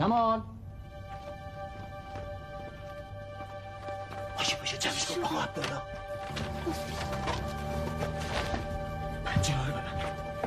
کمال باشه جمعش کن آقا عبدالله. پنجره رو ببند.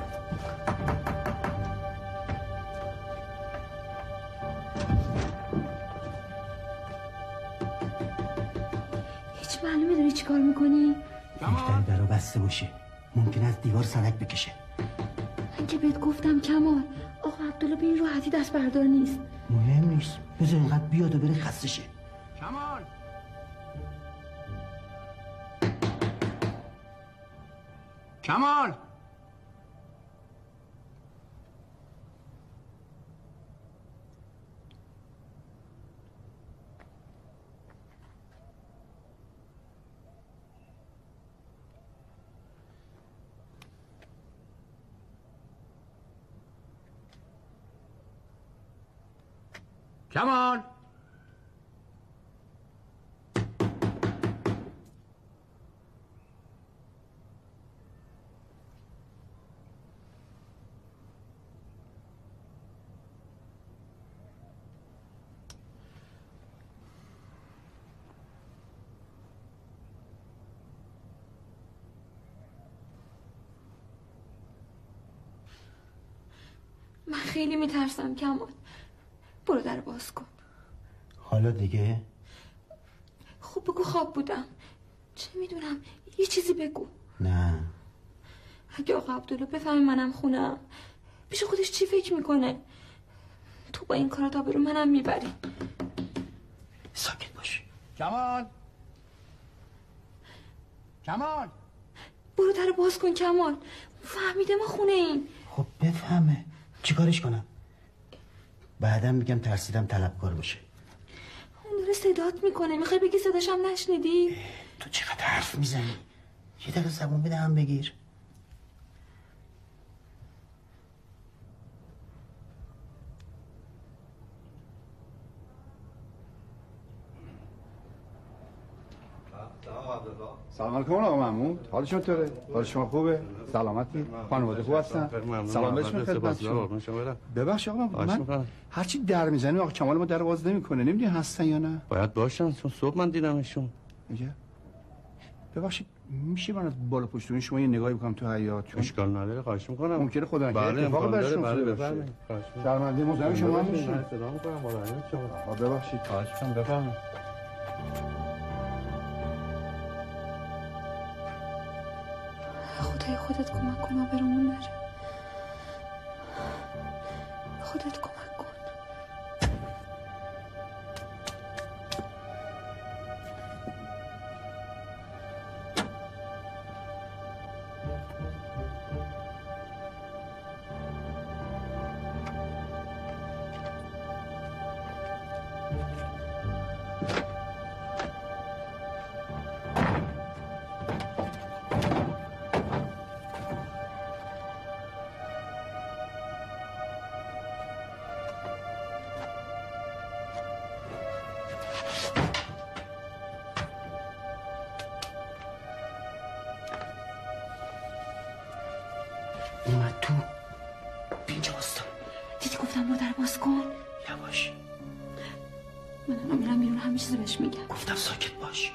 هیچ معلومه داری چی کار میکنی؟ بهتره درو بسته باشه، ممکنه از دیوار سرک بکشه. من که بهت گفتم کمال آقا عبدالله به این راحتی دست بردار نیست. مهم نیست، بذار اینقدر بیاد و بره خسته شه. کمال کمال کمال من خیلی میترسم کمال. برو در باز کن. حالا دیگه؟ خب بگو خواب بودم. چه میدونم یه چیزی بگو. نه اگه آقا عبدالله بفهمه منم خونم پیش خودش چی فکر میکنه؟ تو با این کارات آبرو منم میبری. ساکت باش. کمال کمال برو در باز کن کمال. فهمیده ما خونه این. خب بفهمه چیکارش کنم؟ بعدم میگم ترسیدم طلبکار باشه. اون داره صدات میکنه. میخوای بگی صداشم نشنیدی؟ تو چقدر حرف میزنی؟ یه دقیقه زبون بده هم بگیر. سلام علیکم آقا محمود. حال شما چطوره؟ حال شما خوبه؟ سلامتی؟ خانواده خوب هستن؟ سلام برسون خدمت شما. ببخشید آقا من هرچی در میزنی آقا کمال ما در باز نمیکنه. نمیدونی هستن یا نه؟ باید باشن چون صبح من دیدمشون. میگه ببخشید میشه من از بالا پشتون شما یه نگاهی بکنم تو حیاط؟ اشکال نداره خواهش میکنم. ممکنه خدا نکنه بله اتفاقی براشون بله افتاده بفرمایید. باشه. شرمنده مزاحم شما میشیم. صدا میکنم بالا شما. ببخشید خواهش میکنم بفرمایید. خدای خودت کمک کن آبرومون نره. خودت کمک کن. اومد تو. اینجا باستا. دیدی گفتم برو در باز کن. یواش. من الان میرم بیرون همه چیزو بهش میگم. گفتم ساکت باش.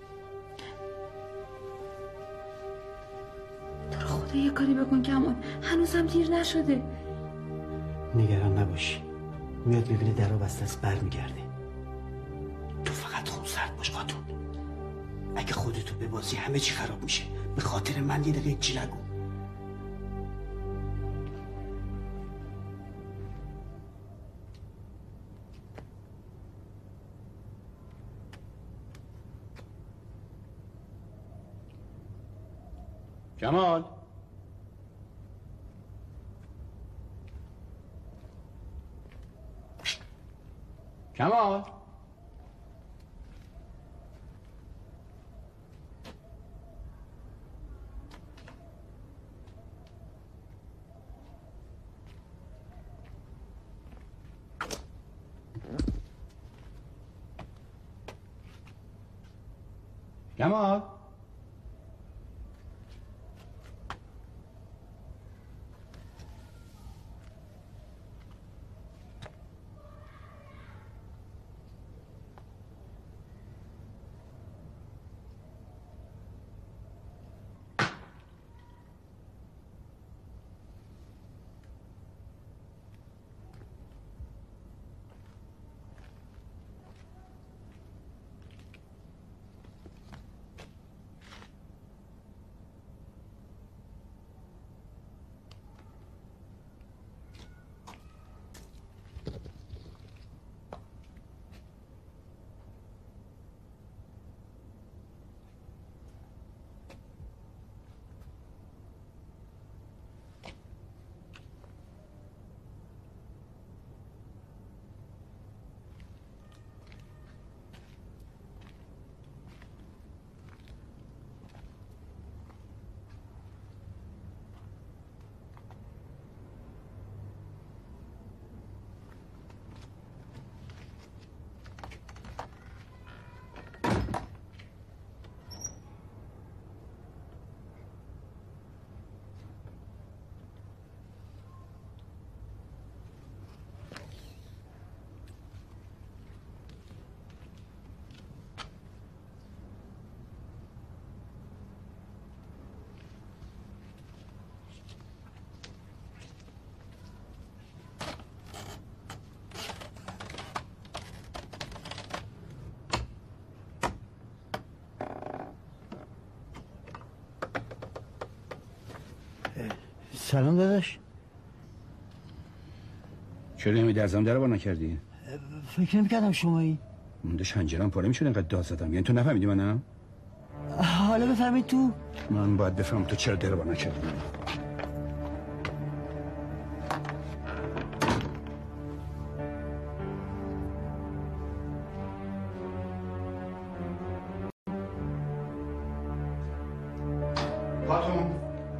تو رو خدا یه کاری بکن کمال. هنوزم دیر نشده. نگران نباشی. میاد ببینه درو بسته است برمیگرده. تو فقط خونسرد باش خاتون. اگه خودتو ببازی همه چی خراب میشه. به خاطر من یه دقیقه چی نگو. کمال کمال کمال سلام داداش. چرا نمی درزم در با نکردی؟ فکر نمی‌کردم شمایی. مونده شنجرم پاره میشد اینقدر داد زدم. یعنی تو نفهمیدی منم؟ حالا بفهمید تو. من باید بفهم تو چرا در با نکردی. خاتون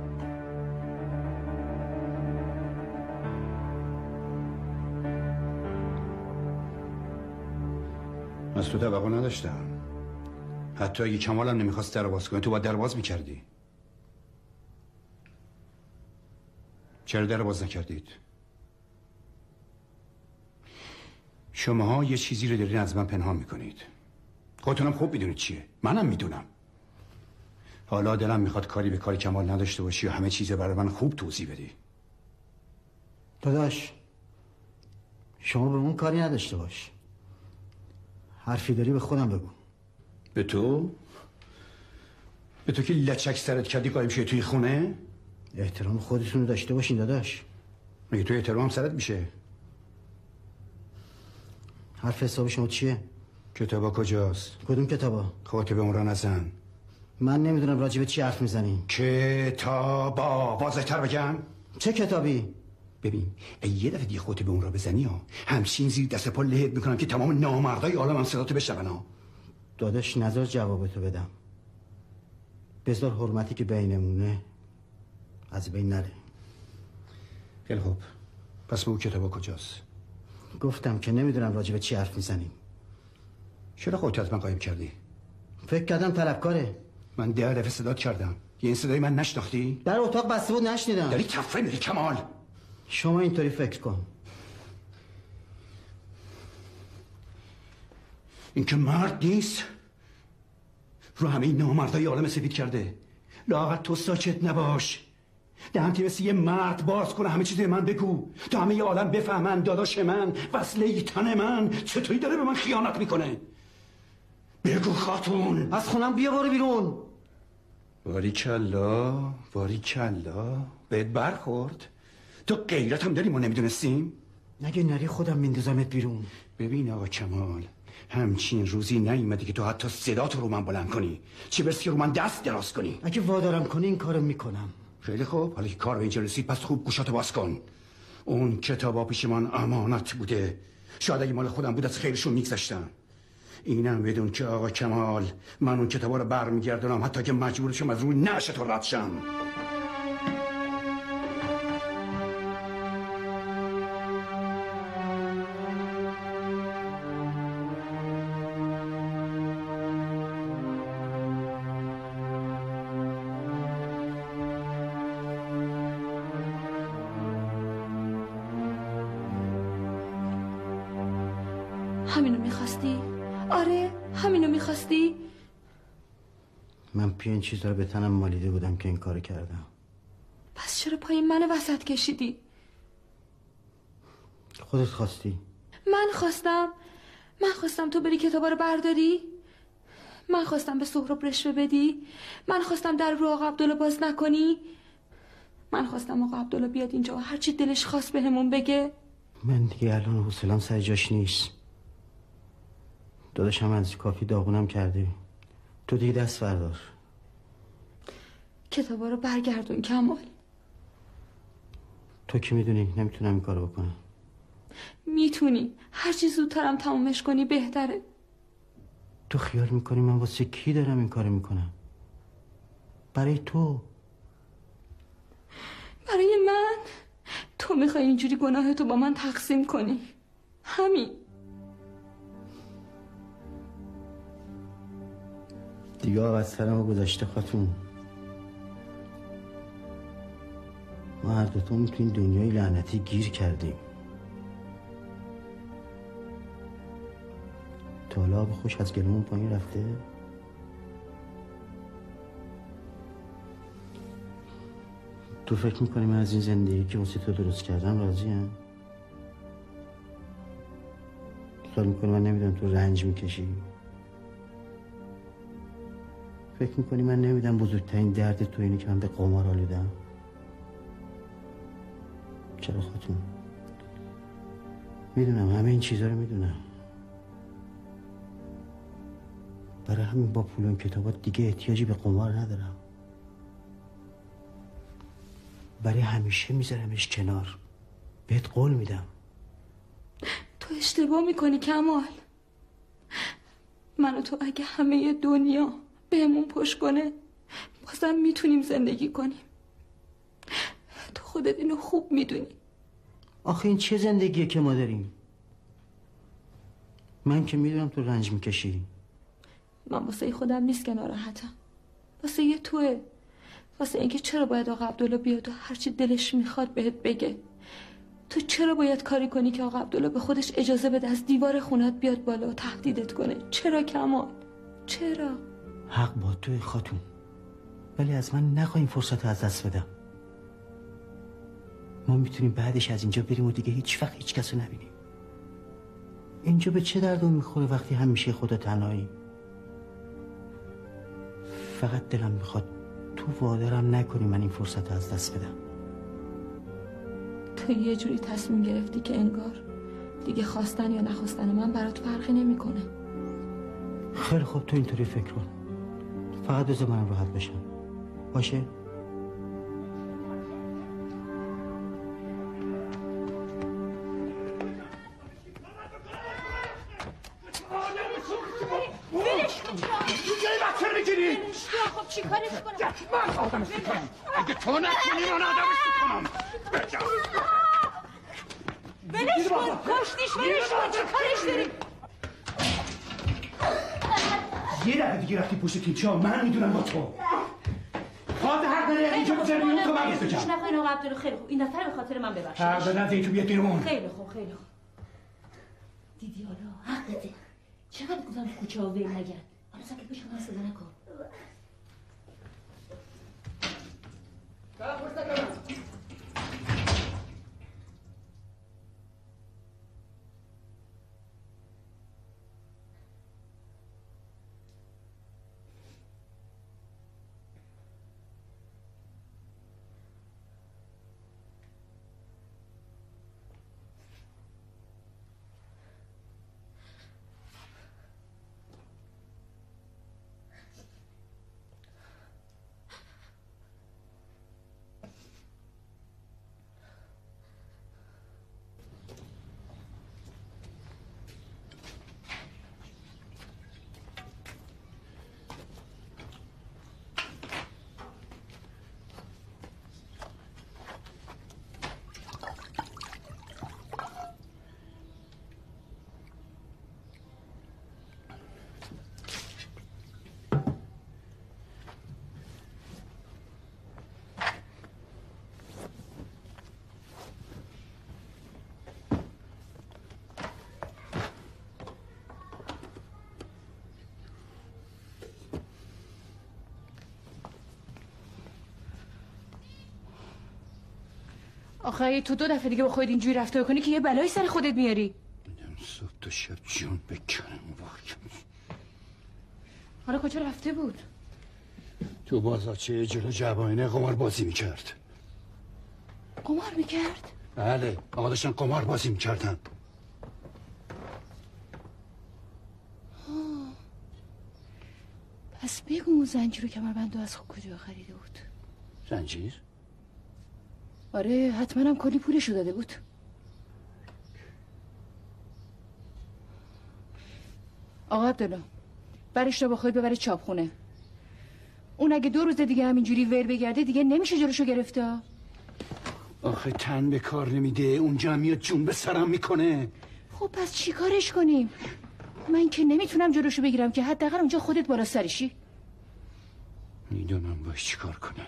از تو توقع نداشتم. حتی اگه کمالم نمیخواست در باز کنی تو باید در باز میکردی. چرا در باز نکردید؟ شماها یه چیزی رو دارین از من پنهان میکنید. خودتونم خوب میدونید چیه. منم میدونم. حالا دلم میخواد کاری به کار کمال نداشته باشی و همه چیز برای من خوب توضیح بدی. داداش شما به اون کاری نداشته باش. حرفی داری به خودم بگو. به تو؟ به تو که لچک سرت کردی قایم شدی توی خونه؟ احترام خودتون رو داشته باشین داداش. مگه تو احترام سرت میشه؟ حرف حساب شما چیه؟ کتابا کجاست؟ کدوم کتابا؟ خاطر به اون را نزن. من نمیدونم راجع به چی حرف میزنی. کتابا واضح‌تر بگم؟ چه کتابی؟ ببین یه دفعه دیگه خودت به اون را بزنی ها همچین زیر دست پا لهت میکنم که تمام نامردای عالم هم صداتو بشنون ها. داداش نظر جوابتو بدم. بذار حرمتی که بینمونه از بین نره. خیلی خوب پس به اون کتابا کجاست؟ گفتم که نمیدونم راجع به چی حرف میزنی. چرا خودت از من قایم کردی؟ فکر کردم طلبکاره. من 10 دفعه صدات کردم. یه این صدای من نشناختی؟ در اتاق بسته بود نشنیدم. داری تفره میری کمال. شما اینطوری فکر کن. این که مرد نیست رو همه این نامردای عالم سفید کرده. لااقل تو ساکت نباش. دهنتی مثل یه مرد باز کنه همه چیز من بگو تا همه یه عالم بفهمن داداش من وصله تن من چطوری داره به من خیانت میکنه. بگو خاتون. از خونم بیا برو بیرون. باری کلا بهت برخورد. تو غیرت هم داری ما نمیدونستیم. نگه نری خودم میندازمت بیرون. ببین آقا کمال همچین روزی نیومده که تو حتی صداتو رو من بلند کنی چه برسی رو من دست دراز کنی. اگه وادارم کنی این کارو میکنم. خیلی خوب حالا که کار به اینجا رسید پس خوب گوشاتو باز کن. اون کتابا پیش من امانت بوده. شاید اگه مال خودم بود از خیرشون میگذاشتم. اینم بدون که آقا کمال من اون کتابا رو برمیگردونم حتی که مجبورشم از روی نعش تو رد شم. همینو میخواستی؟ آره همینو میخواستی؟ من پی این چیزا رو به تنم مالیده بودم که این کارو کردم. پس چرا پای من وسط کشیدی؟ خودت خواستی. من خواستم تو بری کتابا رو برداری. من خواستم به سهراب رشوه بدی. من خواستم در رو آقا عبدالله باز نکنی. من خواستم آقا عبدالله بیاد اینجا و هرچی دلش خواست بهمون بگه. من دیگه الان حوصله‌ام سر جاش نیست. داداشم از کافی داغونم کرده. تو دیگه دست بردار. کتابا رو برگردون کمال. تو که میدونی نمیتونم این کارو بکنم. میتونی. هرچی زودترم تمومش کنی بهتره. تو خیال میکنی من واسه کی دارم این کارو میکنم؟ برای تو. برای من. تو میخوای اینجوری گناهتو با من تقسیم کنی. همین. دیگه از سرمو گذاشته خاتون. ما هر دوتامون تو این دنیای لعنتی گیر کردیم. تا حالا آب خوش از گلومون پایین رفته؟ تو فکر میکنی من از این زندگی که واسه تو درست کردم راضیم؟ خیال میکنی من نمیدونم تو رنج میکشی؟ فکر میکنی من نمیدونم بزرگترین درد تو اینه که من به قمار آلودم؟ چرا خاتون؟ میدونم همه این چیزا رو میدونم. برای همین با پول اون کتابات دیگه احتیاجی به قمار ندارم. برای همیشه میذارمش کنار. بهت قول میدم. تو اشتباه میکنی کمال. من و تو اگه همه دنیا بهمون پشت کنه بازم میتونیم زندگی کنیم. تو خودت اینو خوب میدونی. آخه این چه زندگیه که ما داریم؟ من که میدونم تو رنج میکشی. من واسه خودم نیست که ناراحتم، واسه یه توه. واسه اینکه چرا باید آقا عبدالله بیاد و هرچی دلش میخواد بهت بگه. تو چرا باید کاری کنی که آقا عبدالله به خودش اجازه بده از دیوار خونت بیاد بالا و تهدیدت کنه؟ چرا کمال؟ چرا؟ حق با توی خاتون، ولی از من نخواه این فرصت رو از دست بدم. ما میتونیم بعدش از اینجا بریم و دیگه هیچ وقت هیچ کس رو نبینیم. اینجا به چه دردون میخوره وقتی همیشه خدا تنهایی؟ فقط دلم میخواد تو وادارم نکنی من این فرصت رو از دست بدم. تو یه جوری تصمیم گرفتی که انگار دیگه خواستن یا نخواستن من برات فرقی نمیکنه. خیلی خوب تو اینطوری فکر کن. فقط بذار منم راحت بشم. باشه؟ خب چی کارش کنم؟ من آدمش میکنم. اگه تو نکنی من آدمش میکنم. ولش کن، کشتیش ولش کن، چی کارش داری؟ یه دفعه دیگه رفتی پشت تیمچه ها من میدونم با تو. خواهد حق داره اینجا بزنی اون تو من بزنم. گوش نکنین آقا عبدالله. خیلی خوب، این دفعه به خاطر من ببخشید. حق داره نزدی تو بیاد بیرون. خیلی خوب، خیلی خوب. دیدی حالا حق داره. چقدر گفتم تو کوچه ها ویل نگرد. حالا ساکت بشو، من صدا نکن. آخه اگه تو 2 دفعه دیگه با خودت اینجوری رفتار کنی که یه بلایی سر خودت میاری. صبح تا شب جون بکنم. حالا کجا رفته بود؟ تو بازارچه جلو جوانه قمار بازی میکرد. قمار میکرد؟ بله، آقا داشتن قمار بازی میکردن. پس بگو اون زنجیر و کمربندو از کجا خریده بود؟ زنجیر؟ آره، حتما هم کلی پولشو داده بود. آقا عبدالله، برش رو با خود ببره چاپخونه. اون اگه 2 روز دیگه همینجوری ور بگرده دیگه نمیشه جلوشو گرفته. آخه تن به کار نمیده، اونجا میاد جون به سرم میکنه. خب پس چی کارش کنیم؟ من که نمیتونم جلوشو بگیرم که حداقل اونجا خودت بالا سرشی. میدونم باش چی کار کنه.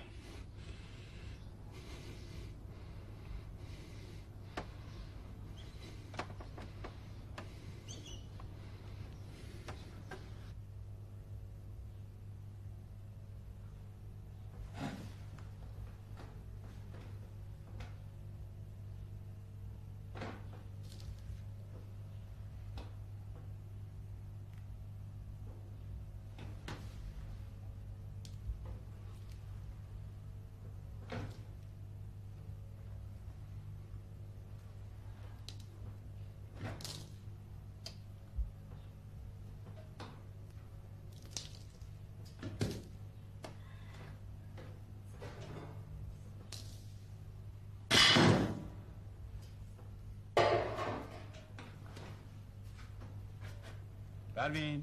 پروین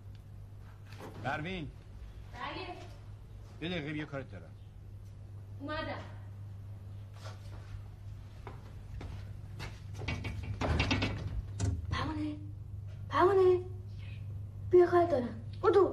بله یه دقیقه یه کارت دارم. اومدم. پروانه بیا کار دارم. بدو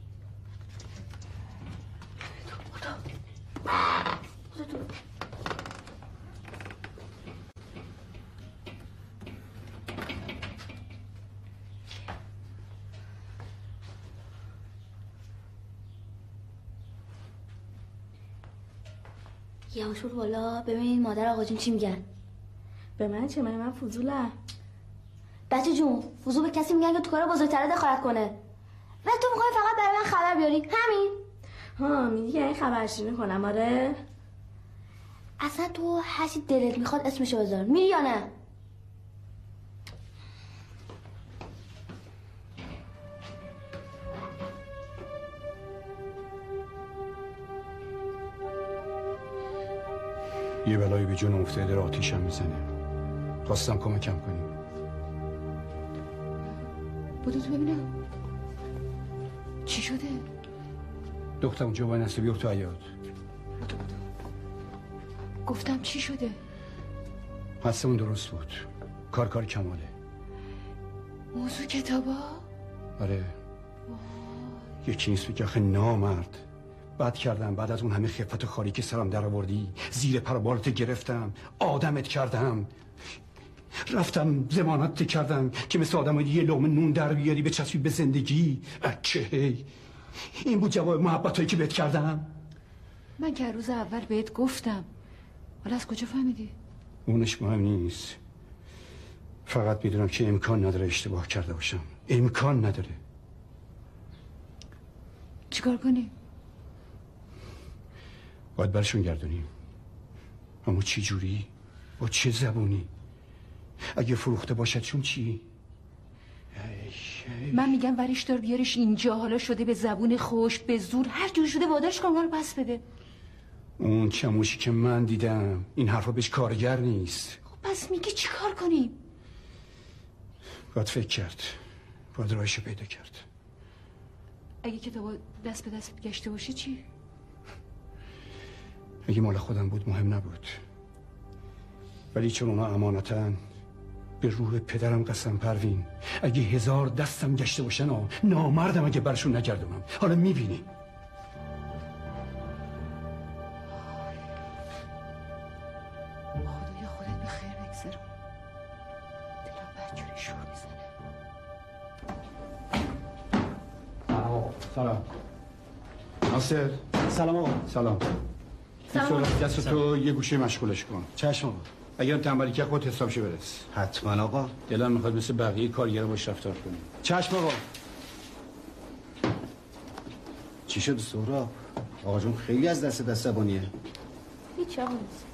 یه آشور بالا ببینید مادر آقا جون چی میگن. به من چه؟ من فضولم. بچه جون فضول به کسی میگن که تو کار بزرگتره دخالت کنه و تو میخوای فقط برای من خبر بیاری همین. ها میگی این خبرشینی کنم؟ آره اصلا تو هر چی دلت میخواد اسمشو بذار. میری یا نه؟ یه بلایی به جون افتاده داره آتیشم میزنه. خواستم کمکم کنیم. بودو تو ببینم چی شده؟ دخترم اونجا باید نسته بیفت تو حیاط. بودو گفتم چی شده؟ حدسمون درست بود. کار کماله. موضوع کتابا؟ آره یکی نیست بگه آخه نامرد. بد کردم بعد از اون همه خفت و خاری که سرم در آوردی. زیر پر و بالت گرفتم. آدمت کردم. رفتم ضمانت کردم که مثل آدم یه لقمه نون در بیاری به چسبی به زندگی. چه این بود جواب محبت هایی که بهت کردم. من که روز اول بهت گفتم. حالا از کجا فهمیدی؟ اونش مهم نیست. فقط میدونم که امکان نداره اشتباه کرده باشم. امکان نداره. چیکار کنیم؟ باید برشون گردونیم. اما چی جوری؟ با چه زبونی؟ اگه فروخته باشد چون چی؟ من میگم ورش دار بیارش اینجا. حالا شده به زبون خوش به زور هر جور شده وادارش کن رو پس بده. اون چموشی که من دیدم این حرفا بهش کارگر نیست. خب پس میگی چی کار کنیم؟ باید فکر کرد. باید راهشو پیدا کرد. اگه کتابا دست به دست گشته باشه چی؟ اگه مال خودم بود مهم نبود. ولی چون اونا امانتن به روح پدرم قسم پروین اگه 1000 دستم گشته باشن نامردم اگه برشون نگردونم. حالا میبینی. خدایا خودت به خیر بگذارم. دلم بدجوری شور میزنه. سلام ناصر. سلام آقا. سلام. دست تو یه گوشه مشغولش کن. چشم آقا. اگر تنبلی که خودت حسابشو برس. حتما آقا. دلم میخواد مثل بقیه کارگرا باش رفتار کنی. چشم آقا. چی شد سهراب؟ آقا جون خیلی از دست عصبانیه. هیچ آقا نیست.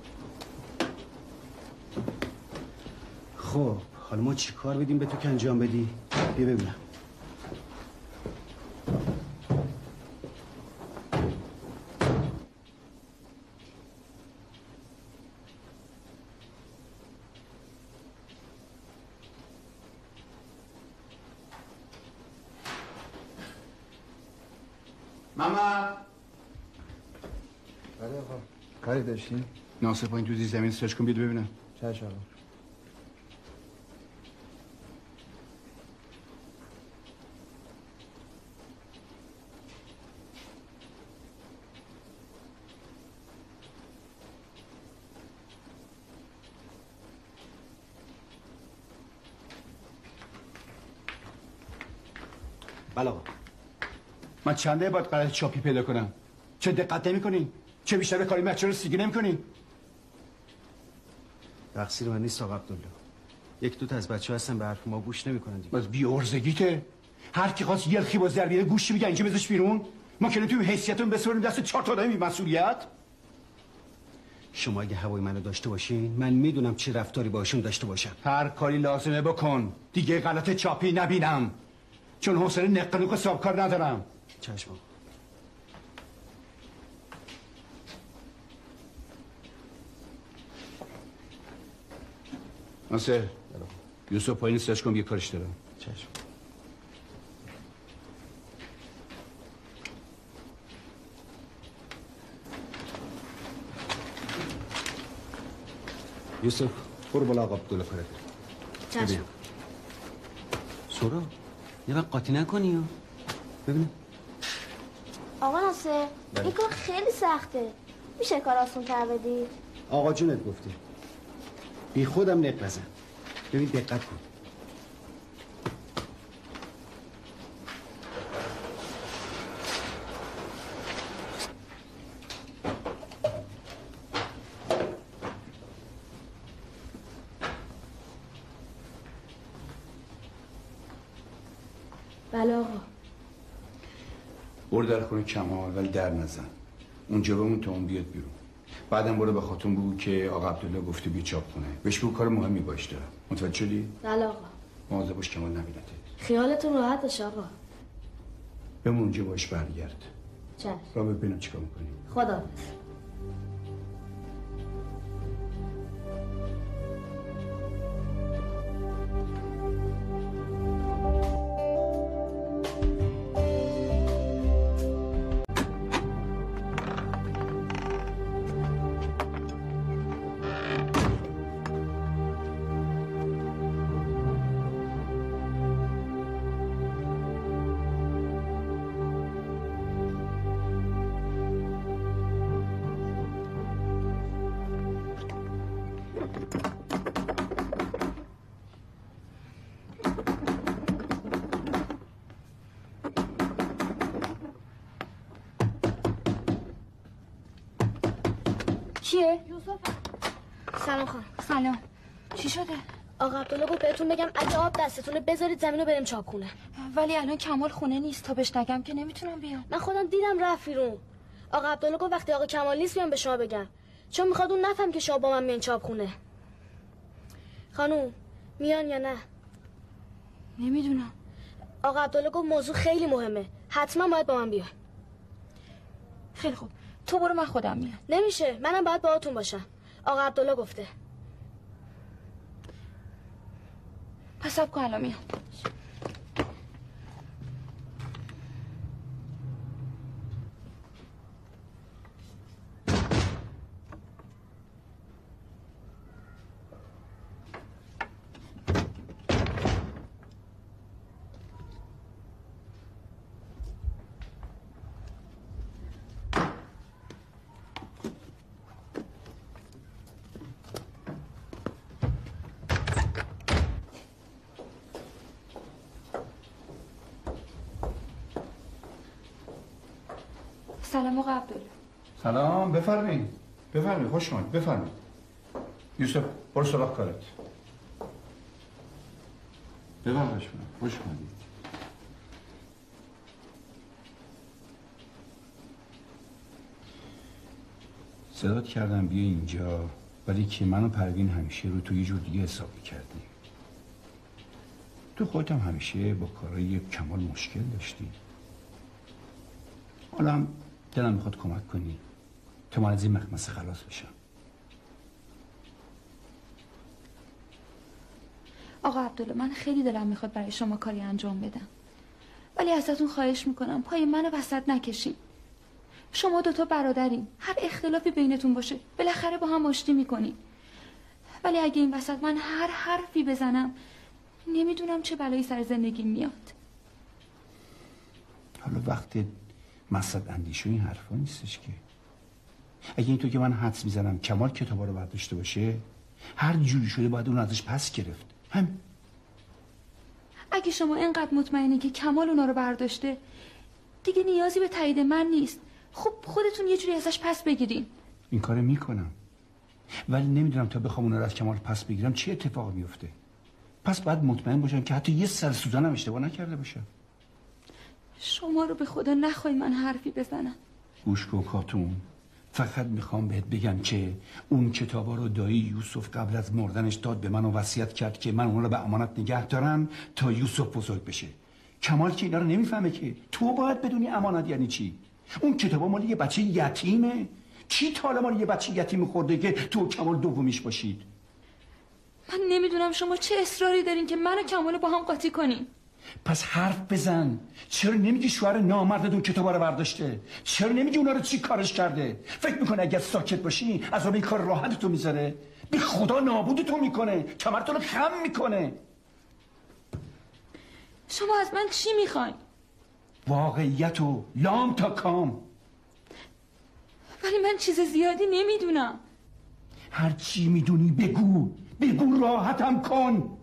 خب حالا ما چی کار بدیم به تو که انجام بدی؟ بیا ببینم. ماما. بله آقا. کاری داشتین؟ ناصر پایین تو زیر زمین سرچ کن بیاد ببینم. چشم آقا. بله آقا. من چنده باید قرار چاپی پیدا کنم؟ چه دقت نمی کنین؟ چه بیشتر به کاری بچه رو سیگی نمی کنین؟ تقصیر من نیست آقا عبدالله. یک دو تا از بچه هستن به حرف ما گوش نمی کنن دیگه. باز بی ارزگیته. هر کی خواست یلخی باز در بیاره گوش میگه اینجا بذارش بیرون. ما که توی حیثیتون بسپریم دست 4 تا آدم بی مسئولیت. شما اگه هوای منو داشته باشین من میدونم چه رفتاری باشون داشته باشم. هر کاری لازمه بکن. دیگه غلط چاپی نبینم. چون حوصله نقنوق حساب کار ندارم. چشم آقا. ناصر یوسف پایین سرچ کن یه کارش دارم. چشم. یوسف برو بالا آقا عبدالله کارت. چشم. سورا یه وقت قاطی نکنی ببینم. آقا ناصر این کار خیلی سخته، میشه کار آسون تر بدی؟ آقا جونت گفته بی خودم نق بزن. ببین دقت کن. بله آقا. برو در خونه کمال ولی در نزن. اونجا بمون تا اون بیاد بیرون. بعدم برو به خاتون بگو که آقا عبدالله گفته بیا چاپ کنه. بهش بگو کار مهمی باش دارم. متوجه شدی؟ بله آقا. مواظب باش کمال نبینته. خیالتون راحت باشه آقا. بمون اونجا باش برگرد. چشم. را ببینم چیکار می‌کنی. خداحافظ. کیه؟ یوسف. سلام خانم. سلام. چی شده؟ آقا عبدالله گفت بهتون بگم اگه آب دستتونه بذارید زمین رو بریم چاپخونه. ولی الان کمال خونه نیست، تا بهش نگم که نمیتونم بیام. من خودم دیدم رفت بیرون. آقا عبدالله گفت وقتی آقا کمال نیست بیام به شما بگم، چون میخواد اون نفهم که شما با من میان چاپخونه. خانوم میان یا نه؟ نمیدونم. آقا عبدالله گفت موضوع خیلی مهمه، حتما باید با من بیان. خیلی خوب، تو برو من خودم میام. نمیشه، منم باید باهاتون باشم. آقا عبدالله گفته. پس صبر کن الان میام. سلام آقا عبدالله. سلام. بفرمایید. بفرمایید. خوش اومدید. بفرمایید. یوسف برو سراغ کارت. بفرمایید. خوش اومدید. صدات کردم بیا اینجا، ولی که من و پروین همیشه رو تو یه جور دیگه حساب می‌کردیم. تو خودت هم همیشه با کارهای کمال مشکل داشتی. حالا هم دلم میخواد کمک کنی تا من از این مخمسه خلاص بشم. آقا عبدالله من خیلی دلم میخواد برای شما کاری انجام بدم، ولی ازتون خواهش میکنم پای منو وسط نکشین. شما دوتا برادرین، هر اختلافی بینتون باشه بالاخره با هم آشتی میکنین، ولی اگه این وسط من هر حرفی بزنم نمیدونم چه بلایی سر زندگیم میاد. حالا وقت مسد اندیش و این حرفا نیستش که. اگه اینطور که من حدس میزنم کمال کتابا رو برداشته باشه، هر جوری شده باید اون ازش پس گرفت. هم اگه شما اینقدر مطمئنین که کمال اونا رو برداشته، دیگه نیازی به تایید من نیست. خب خودتون یه جوری ازش پس بگیرین. این کارو میکنم، ولی نمیدونم تا بخوام اونا رو از کمال پس بگیرم چه اتفاقی میفته. پس باید مطمئن باشم که حتی یه سر سوزنم اشتباه نکرده باشم. شما رو به خدا نخواهی من حرفی بزنم. گوش کن خاتون، فقط میخوام بهت بگم که اون کتابا رو دایی یوسف قبل از مردنش داد به من و وصیت کرد که من اون رو به امانت نگه دارم تا یوسف بزرگ بشه. کمال که اینا رو نمیفهمه که. تو باید بدونی امانت یعنی چی. اون کتابا مال یه بچه یتیمه. چی تا حالا مال یه بچه یتیم خورده که تو کمال دومیش باشید؟ من نمیدونم شما چه اصراری دارین که من و کمال با هم قاطی کنیم. پس حرف بزن. چرا نمیگی شوهر نامردت اون کتابا رو برداشته؟ چرا نمیگی اونا رو چی کارش کرده؟ فکر میکنه اگر ساکت باشی از این کار راحت تو میذاره؟ بی خدا نابودتون میکنه، کمرتون رو خم میکنه. شما از من چی میخواین؟ واقعیتو لام تا کام. ولی من چیز زیادی نمیدونم. هر چی میدونی بگو راحتم کن.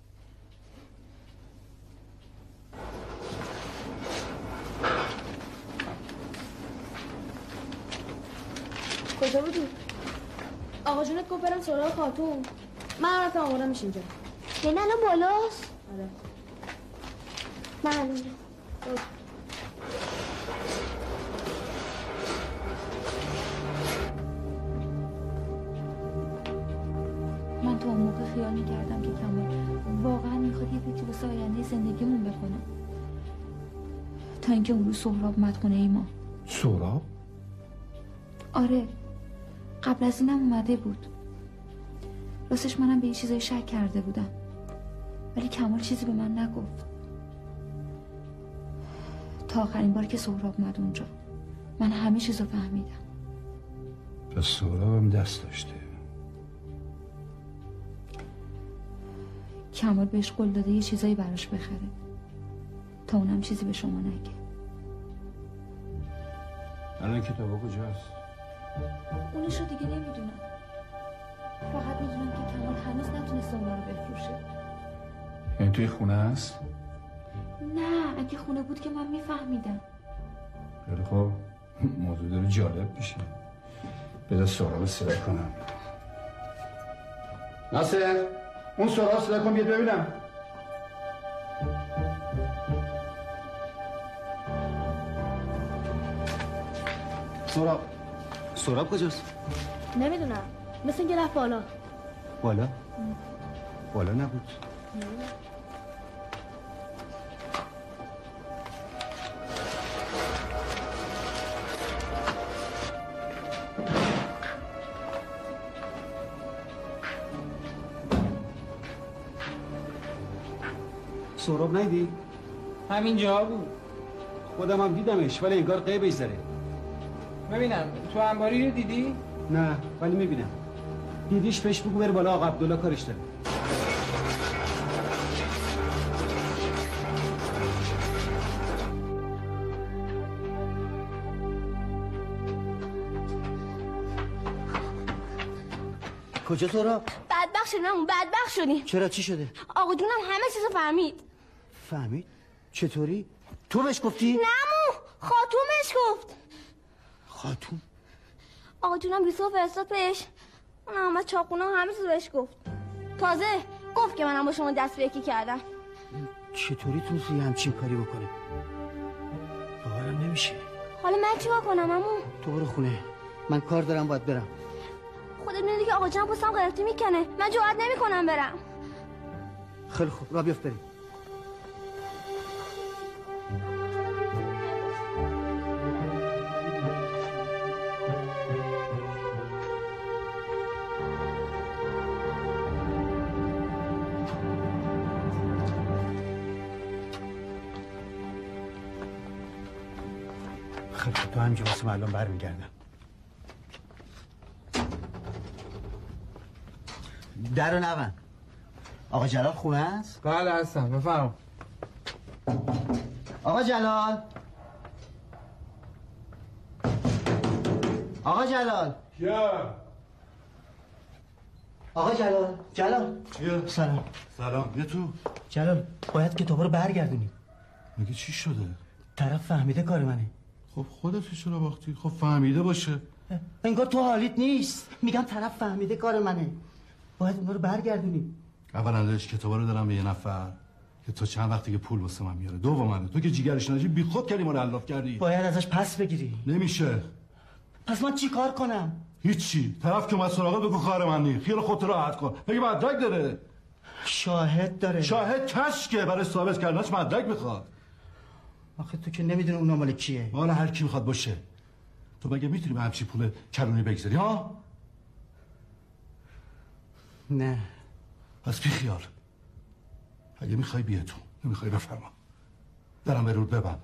کجا بودی؟ آقا جونت گفت برم سراغ خاتون. من رفتم آمادم میشه اینجا. یعنی الان بالاست؟ آره. من الان اینجا. من تو اون موقع خیال میکردم که کمال واقعا میخواد یه فکری واسه آینده زندگیمون بکنه، تا اینکه اون روز سهراب اومد خونه ما. سهراب؟ آره، قبل از اینم اومده بود. راستش منم به یه چیزای شک کرده بودم، ولی کمال چیزی به من نگفت تا آخرین بار که سهراب اومد اونجا. من همه چیزو فهمیدم. پس سهرابم دست داشته. کمال بهش قول داده یه چیزایی براش بخره تا اونم چیزی به شما نگه. الان کتابا کجاست؟ اونشو دیگه نمیدونم، فقط میدونم که کمال هنوز نتونسته اونا رو بفروشه. یعنی توی خونه هست؟ نه، اگه خونه بود که من میفهمیدم. خیلی خب، موضوع داره جالب میشه. بذار سهراب صدا کنم. ناصر، اون سهراب صدا کن بیاد ببینم. سهراب کجاست؟ نمیدونم، مثل اینکه رفت بالا. بالا نبود. سهراب ندیدی؟ همینجا بود. خودم هم دیدمش ولی انگار غیبش زره. ببینم تو انباری رو دیدی؟ نه ولی میبینم. دیدیش بهش بگو بره بالا، آقا عبدالله کارش داره. کجا سهراب؟ بدبخت شدیم، بدبخت شدیم. چرا چی شده؟ آقا جونم همه چیزو فهمید. فهمید؟ چطوری؟ تو بهش گفتی؟ نمو، خاتون بهش گفت. خاتون؟ آقا جونم ریسو فرستاد بهش. اون همه چاقونا همه چیز بهش گفت. تازه گفت که منم با شما دست به یکی کردم. چطوری تونستی همچین کاری بکنی؟ باورم نمیشه. حالا من چیکار کنم عمو؟ تو برو خونه، من کار دارم باید برم. خودت میدونی که آقا جان پستم قرفتی میکنه. من جرئت نمیکنم برم. خیلی خوب، را بیافت بریم. خیلی خوب، تو همینجا واسه معلوم برمیگردم. در رو نبند. آقا جلال خونه است؟ بله هستم، بفرم. آقا جلال، آقا جلال، کیا؟ آقا جلال، کیا؟ سلام، بیا تو. جلال باید کتابا رو برگردونی. مگه چی شده؟ طرف فهمیده کار منه. خب خودت چرا باختی؟ خب فهمیده باشه. انگار تو حالیت نیست. میگم طرف فهمیده کار منه، باید اونا رو برگردونی. اولا داشت کتابا رو دارم به یه نفر که تا چند وقتی که پول واسه من میاره. دوم تو که جیگرش نجی بی خود کردی، ما رو الاف کردی. باید ازش پس بگیری. نمیشه. پس من چی کار کنم؟ هیچی. طرف که اومد سراغت بگو کار من نی. خیال خودت راحت کن. مگه مدرک داره؟ شاهد داره. شاهد کشکه، برای ثابت کردنش مدرک میخواد. آخه تو که نمیدونی اونا مال کیه. مال هر کی میخواد باشه. تو مگه میتونی به همچین پول کلونی بگذاری ها؟ نه. پس بی خیال. اگه میخوای بیا تو، نمیخوای بفرما. درم به رود ببند.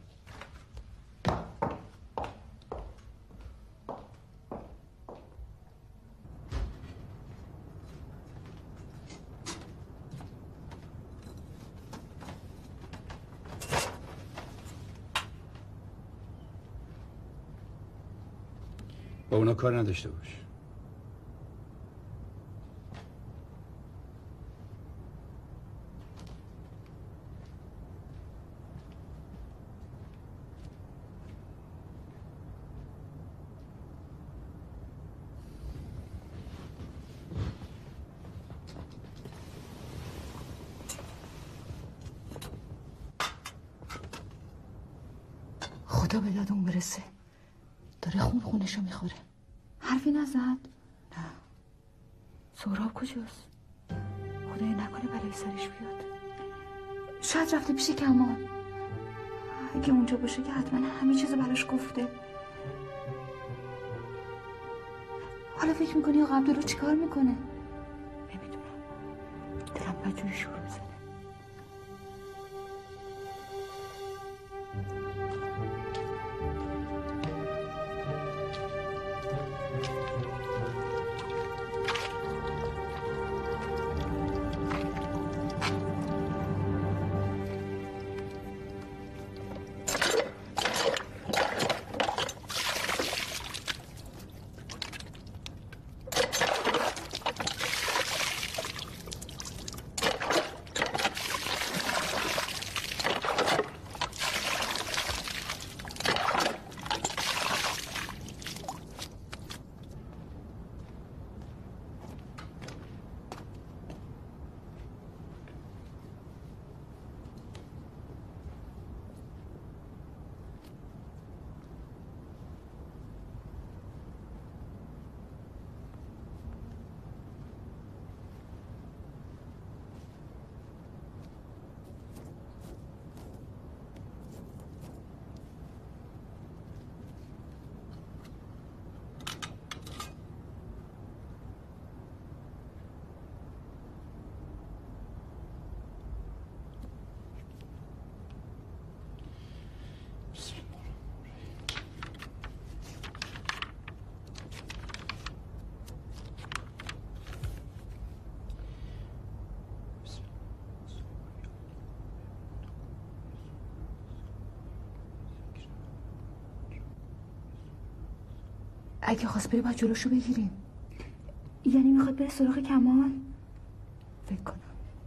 با اونا کار نداشته باش. خدا به داد اون برسه. داره خونشو میخوره. حرفی نزد؟ نه. سهراب کجاست؟ خدای نکنه بلای سرش بیاد. شاید رفته پیش کمال. اگه اونجا باشه که حتما همه چیز براش گفته. حالا فکر میکنی آقا عبدالله چیکار میکنه؟ نمیدونم. دلم بدجوری شروع میزنه. اگه خواست بره باید جلوشو بگیریم. یعنی میخواد بره سراغ کمال؟ فکر کنم.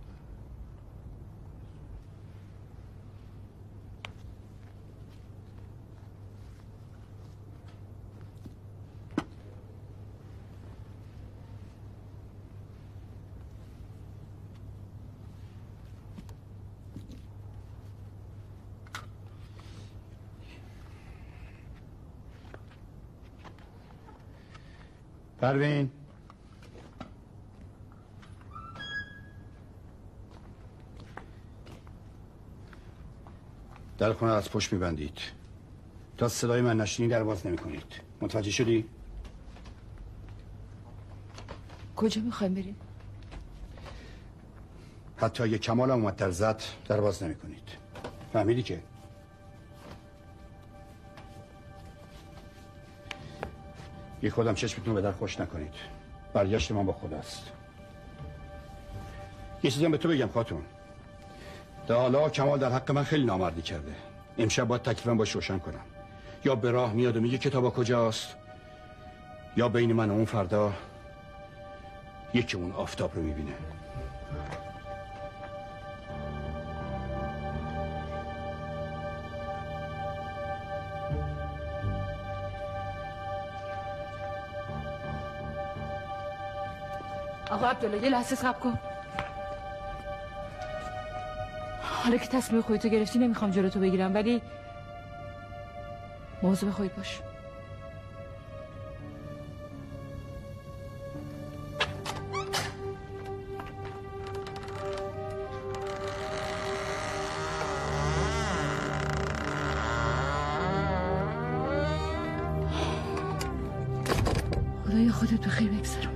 پروین در خونه از پشت میبندید تا صدای من نشنی در باز نمی کنید. متوجه شدی؟ کجا میخوایم بریم؟ حتی اگه کمال هم اومد در زد در باز نمی کنید. فهمیدی که؟ یه خودم چشمتون به در خوش نکنید. برگشت من با خداست. یه چیزی هم به تو بگم خاتون. تا حالا کمال در حق من خیلی نامردی کرده. امشب باید تکلیفم باش روشن کنم. یا به راه میاد و میگه کتابا کجاست، یا بین من و اون فردا یکی اون آفتاب رو میبینه. آقا عبدالله یه لحظه صبر کن. حالا که تصمیم خودتو گرفتی نمیخوام جلوتو بگیرم، ولی مواظب خودت باش. خدایا خودت به خیر بگذرم.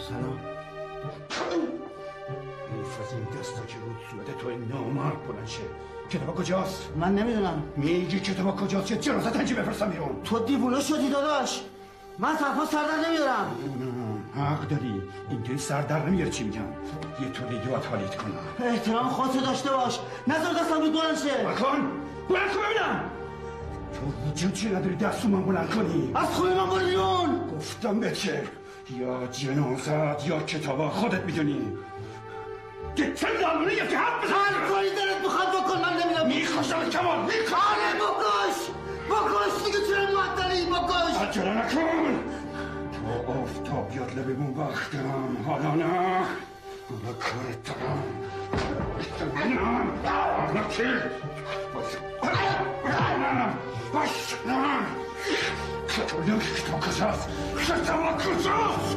سلام. حیف از این دستا که رود صورت تو نامرد بلند شه. کتابا کجاست؟ من نمیدونم. میگی کتابا کجاست؟ چه جنازه تنجی بفرستم بیرون؟ تو دیوونه شدی داداش. من حرفا سردر نمیارم. حق داری. اینطوری سردر نمیاری چی میگم؟ یه طور دیگه باید حالیت کنم. احترام خودت داشته باش. نذار دستم رود بلند شه. بکن ببینم. تو وجود چی نداری دستو من بلند کنی؟ از خونه من برو بیرون. گفتم به چه؟ یا جنازت یا کتابا خودت میدونی. چه زمانه یکی حرف بزن. هر کاری دلت میخواد بکن من نمیدم. میخواشم کمال میخوام. بکش دیگه چرا معطلی بکش. عجله نکن. تا آفتابیات لبمون وقت دارم. حالا نه. حالا کارت دارم. حالا چی؟ نه. کتاب کجاست؟ کتاب کجاست؟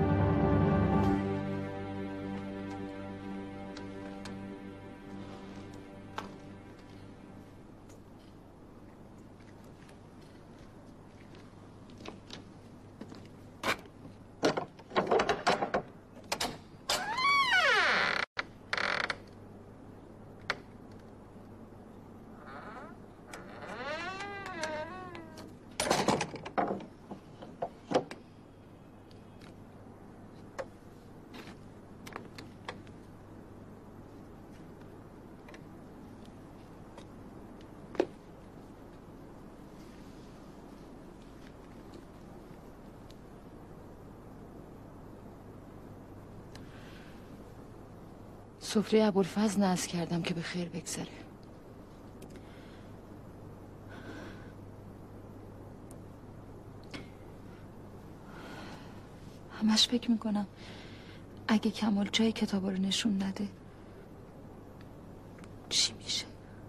سفره ابوالفضل نصب کردم که به خیر بگذره. همش فکر میکنم اگه کمال جای کتابا رو نشون نده چی میشه؟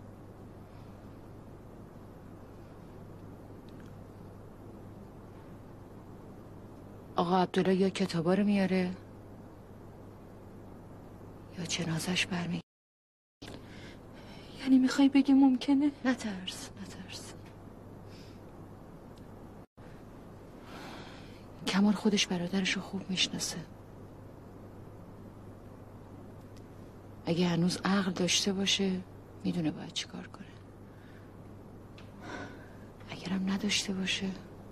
آقا عبدالله یا کتابا رو میاره یا جنازش برمیگرده. یعنی میخوای بگی ممکنه؟ نترس. کمال خودش برادرش رو خوب میشناسه. اگه هنوز عقل داشته باشه میدونه باید چی کار کنه. اگرم نداشته باشه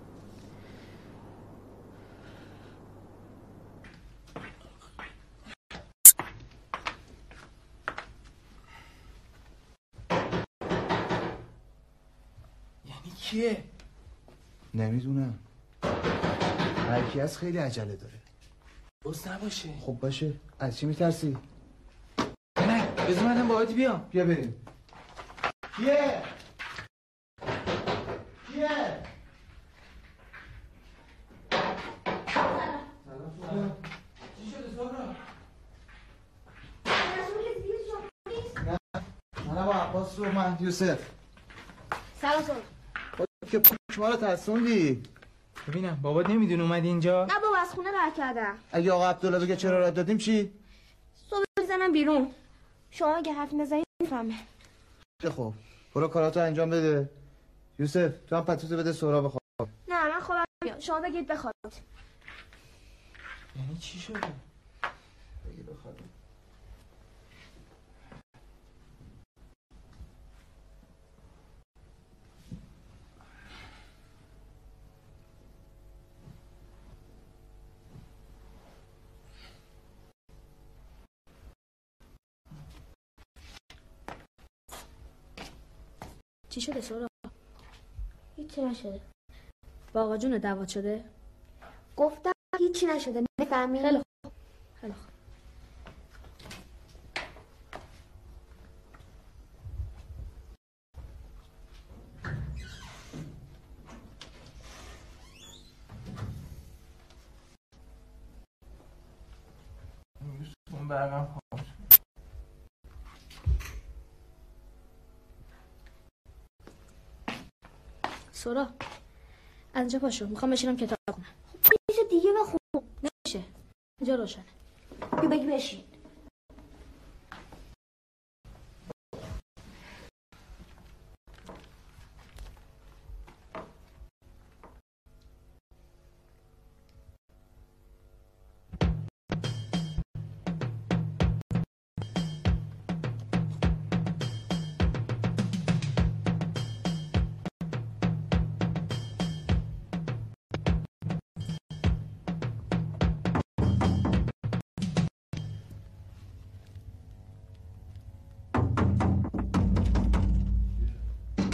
کیه؟ نمیدونم. هرکی از خیلی عجله داره. بس نباشه. خب باشه. از چی میترسی؟ نه بذار منم باهات بیام. بیا بریم. کیه؟ سلام. چی شده سهراب؟ منم با عباس و من یوسف. سلام سلام. که شما رو ترسوندی. ببینم بابات نمیدونه اومدی اینجا؟ نه بابا از خونه راه کردم. اگه آقا عبدالله بگه چرا راه دادیم چی؟ صبح میزنم بیرون. شما اگه حرف نزنید میفهمه. خب برو کاراتو انجام بده. یوسف تو هم پتوتو بده سهراب بخواب. نه من خوابم میاد. شما بگید بخوابید. یعنی چی شده؟ بگی بخواب. چی شده سورا؟ هیچی نشده. با آقا جون دعوت شده؟ گفتم هیچی نشده. نفهمی؟ خیلی خوب. خیلی خوب. اون برقم خاموش. سورا از اینجا پاشو. میخوام بشینم کتاب کنم. میشه دیگه بخون. نمیشه. اینجا روشنه. بگی بشین.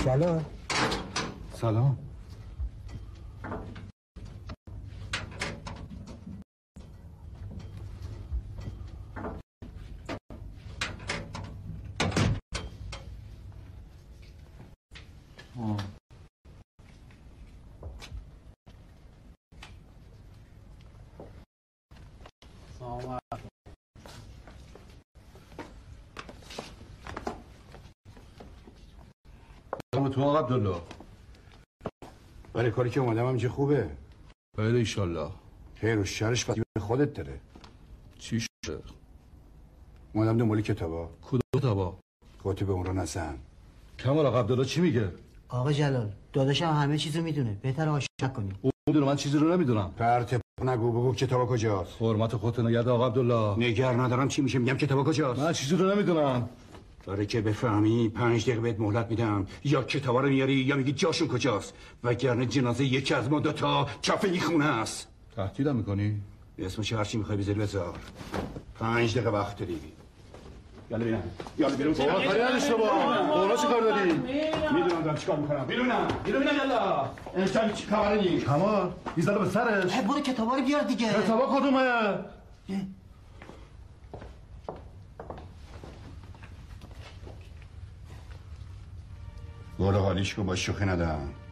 جلال سلام. تو آقا عبدالله. برای کاری که اومدم هم چه خوبه. بله ایشالله. خیر و شرش به خودت داره. چی شد؟ اومدم دنبالی کتابا. کدوم کتابا؟ کتب اون رو نسن. کمال آقا عبدالله چی میگه؟ آقا جلال داداشم همه چیزو میدونه، بهتر آشنا کنی. اون میدونه من چیزی رو نمیدونم. پرت نگو، بگو کتابا کجاست. حرمت خودت نگرد آقا عبدالله. نگر ندارم چی میشه، میگم کتابا کجاست. من چیزی رو نمیدونم. برای که بفهمی 5 دقیقه بهت مهلت میدم، یا کتابا رو میاری یا میگی جاشون کجاست، وگرنه جنازه یکی از ما دوتا کف این خونه است. تهدیدم میکنی؟ اسمش هرچی میخوای بذاری بذار. 5 دقیقه وقت داری. یالا بینم. یالا بریم. بابا کاری نداشته با. اونا چی کار داری؟ میدونم دارم چیکار میکنم. بیرونم یالا. انسان چی کاری؟ کمال بیزاله به سرش. برو کتابا رو بیار دیگه. کتابا کدومه؟ برو حالیش کن، با شوخی ندم.